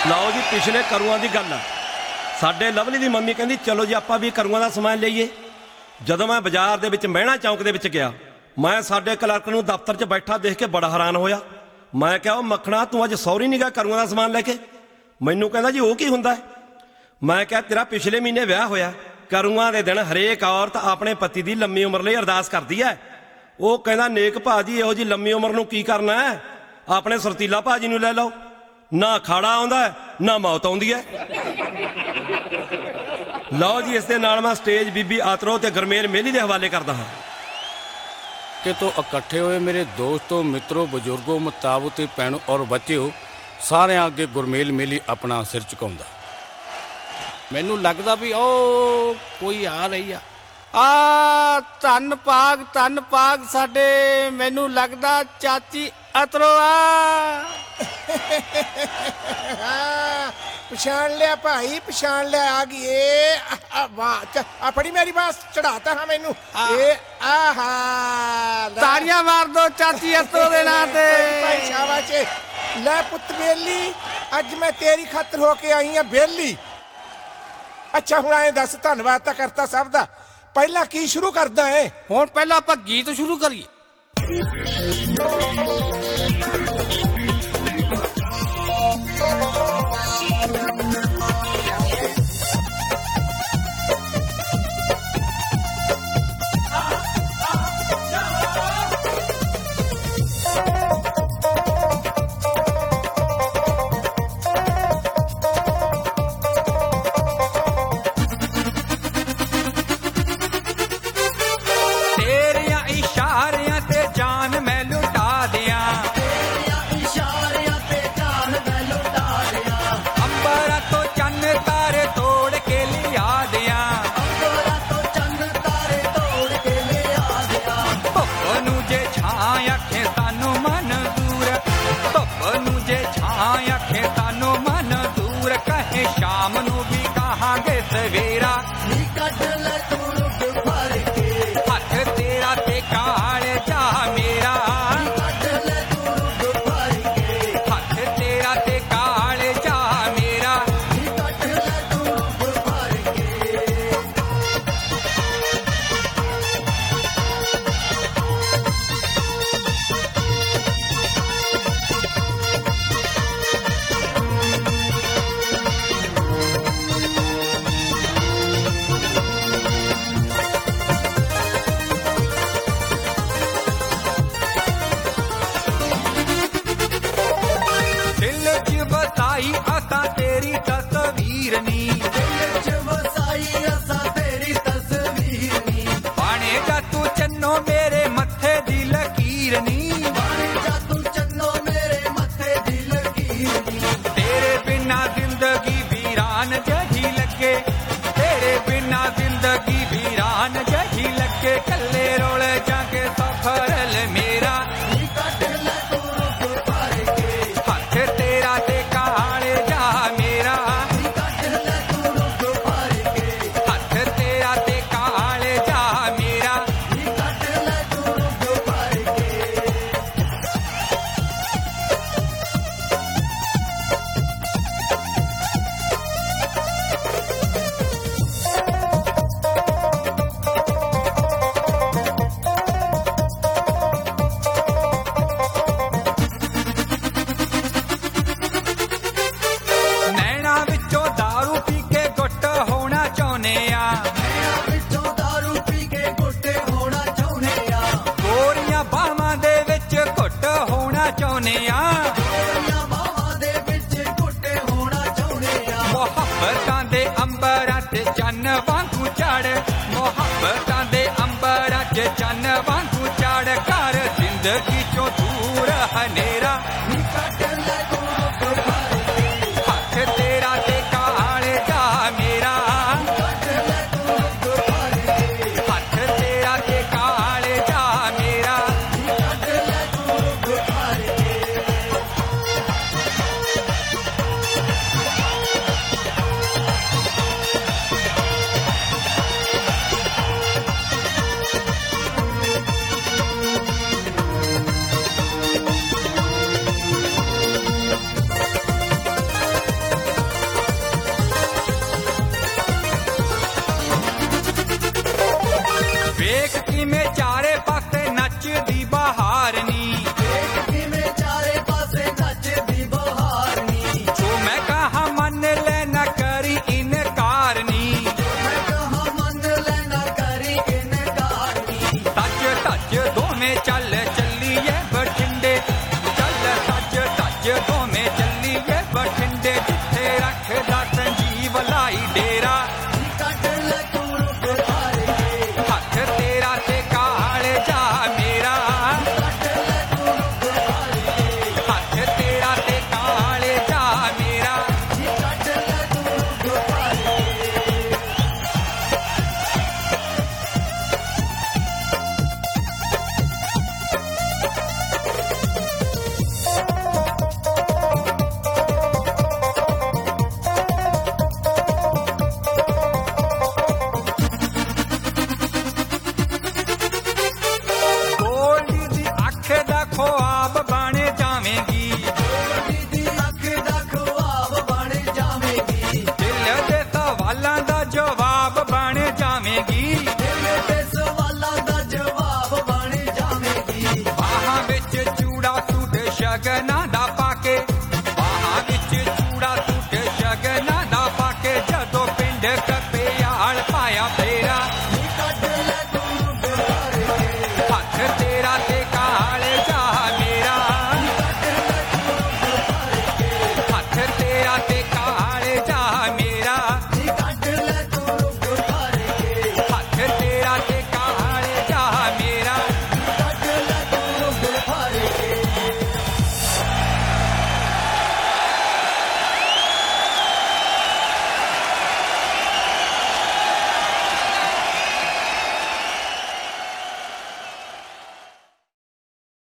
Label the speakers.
Speaker 1: ਲਓ ਜੀ, ਪਿਛਲੇ ਕਰੂਆਂ ਦੀ ਗੱਲ ਆ। ਸਾਡੇ ਲਵਲੀ ਦੀ ਮੰਮੀ ਕਹਿੰਦੀ ਚਲੋ ਜੀ ਆਪਾਂ ਵੀ ਕਰੂਆਂ ਦਾ ਸਮਾਨ ਲਈਏ। ਜਦੋਂ ਮੈਂ ਬਾਜ਼ਾਰ ਦੇ ਵਿੱਚ ਮਹਿਣਾ ਚੌਂਕ ਦੇ ਵਿੱਚ ਗਿਆ, ਮੈਂ ਸਾਡੇ ਕਲਰਕ ਨੂੰ ਦਫ਼ਤਰ 'ਚ ਬੈਠਾ ਦੇਖ ਕੇ ਬੜਾ ਹੈਰਾਨ ਹੋਇਆ। ਮੈਂ ਕਿਹਾ ਉਹ ਮੱਖਣਾ, ਤੂੰ ਅੱਜ ਸਹੁਰੀ ਨਹੀਂ ਗਿਆ ਕਰੂਆਂ ਦਾ ਸਮਾਨ ਲੈ ਕੇ? ਮੈਨੂੰ ਕਹਿੰਦਾ ਜੀ ਉਹ ਕੀ ਹੁੰਦਾ ਹੈ? ਮੈਂ ਕਿਹਾ ਤੇਰਾ ਪਿਛਲੇ ਮਹੀਨੇ ਵਿਆਹ ਹੋਇਆ। ਕਰੂਆਂ ਦੇ ਦਿਨ ਹਰੇਕ ਔਰਤ ਆਪਣੇ ਪਤੀ ਦੀ ਲੰਮੀ ਉਮਰ ਲਈ ਅਰਦਾਸ ਕਰਦੀ ਹੈ। ਉਹ ਕਹਿੰਦਾ ਨੇਕ ਭਾਜੀ ਇਹੋ ਜਿਹੀ ਲੰਮੀ ਉਮਰ ਨੂੰ ਕੀ ਕਰਨਾ ਹੈ, ਆਪਣੇ ਸੁਰਤੀਲਾ ਭਾਜੀ ਨੂੰ ਲੈ ਲਓ। ਨਾ ਖਾੜਾ ਆਉਂਦਾ ਨਾ ਮੌਤ ਆਉਂਦੀ ਹੈ। ਲਓ ਜੀ, ਇਸ ਦੇ ਨਾਲ ਮੈਂ ਸਟੇਜ ਬੀਬੀ ਆਤਰੋ ਤੇ ਗੁਰਮੇਲ ਮੇਲੀ ਦੇ ਹਵਾਲੇ ਕਰਦਾ ਹਾਂ।
Speaker 2: के तो इकट्ठे हुए मेरे दोस्तों, मित्रों, बुजुर्गों, मुताबते भैनों और बच्चों, सारे अगे गुरमेल मेली अपना सिर झुकाउंदा। मैनू लगदा भी ओ कोई आ रही धन भाग साडे, मैनू लगदा चाची अतरो
Speaker 3: पछाण लिया भाई, पछाण लिया, आ गई। वाह, फड़ी मेरी बात, चढ़ाता हाँ मैनू।
Speaker 2: ताड़ियां मार दो चाची अतरो दे नां ते।
Speaker 3: शाबाश। ले पुत बेली, अज मैं तेरी खातर होके आई हाँ बेली। अच्छा हुण आए दस, धन्नवाद तां करता सब दा, पहला की शुरू करदा है?
Speaker 2: हुण पहला आपां गीत शुरू करिए।